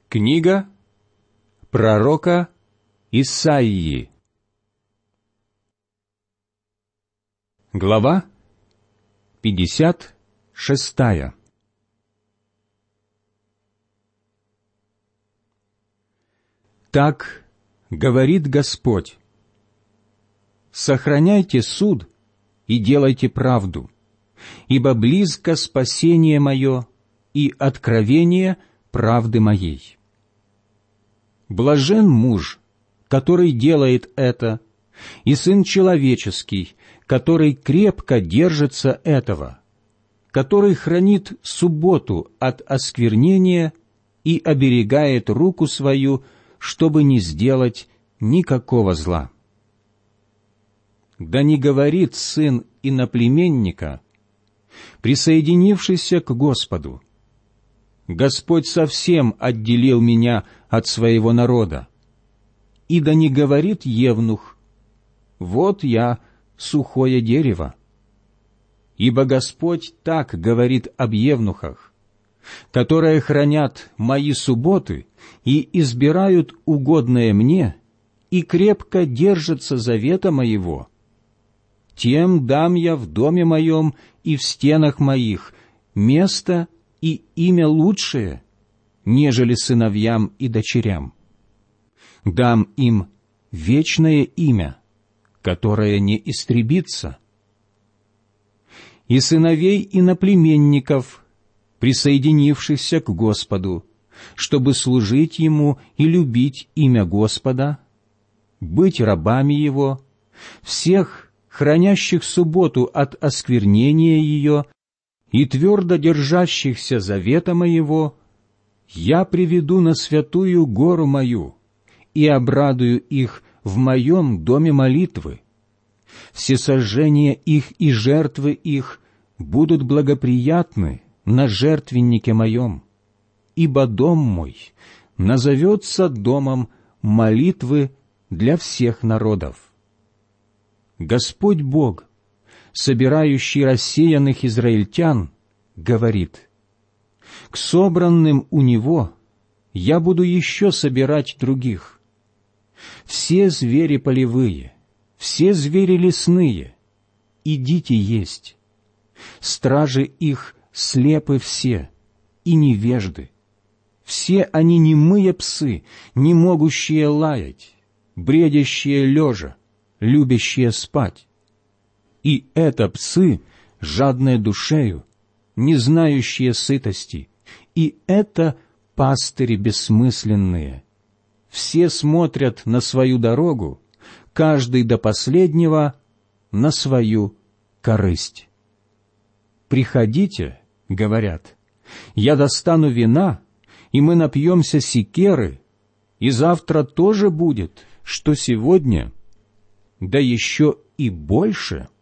Книга пророка Исаии. Глава 56. Так говорит Господь: сохраняйте суд и делайте правду, ибо близко спасение мое и откровение правды моей. Блажен муж, который делает это, и сын человеческий, который крепко держится этого, который хранит субботу от осквернения и оберегает руку свою, чтобы не сделать никакого зла. Да не говорит сын иноплеменника, присоединившийся к Господу: Господь совсем отделил меня от своего народа. И да не говорит евнух: вот я сухое дерево. Ибо Господь так говорит об евнухах, которые хранят мои субботы и избирают угодное мне, и крепко держатся завета моего. Тем дам я в доме моем и в стенах моих место и имя лучшее, нежели сыновьям и дочерям. Дам им вечное имя, которое не истребится. И сыновей иноплеменников, присоединившихся к Господу, чтобы служить Ему и любить имя Господа, быть рабами Его, всех, хранящих субботу от осквернения ее и твердо держащихся завета моего, я приведу на святую гору мою и обрадую их в моем доме молитвы. Всесожжения их и жертвы их будут благоприятны на жертвеннике моем, ибо дом мой назовется домом молитвы для всех народов. Господь Бог, собирающий рассеянных израильтян, говорит: к собранным у Него я буду еще собирать других. Все звери полевые, все звери лесные, идите есть. Стражи их слепы все и невежды. Все они немые псы, не могущие лаять, бредящие лежа, любящие спать. И это псы, жадные душею, не знающие сытости, и это пастыри бессмысленные. Все смотрят на свою дорогу, каждый до последнего на свою корысть. «Приходите, — говорят, — я достану вина, и мы напьемся секеры, и завтра тоже будет, что сегодня, да еще и больше».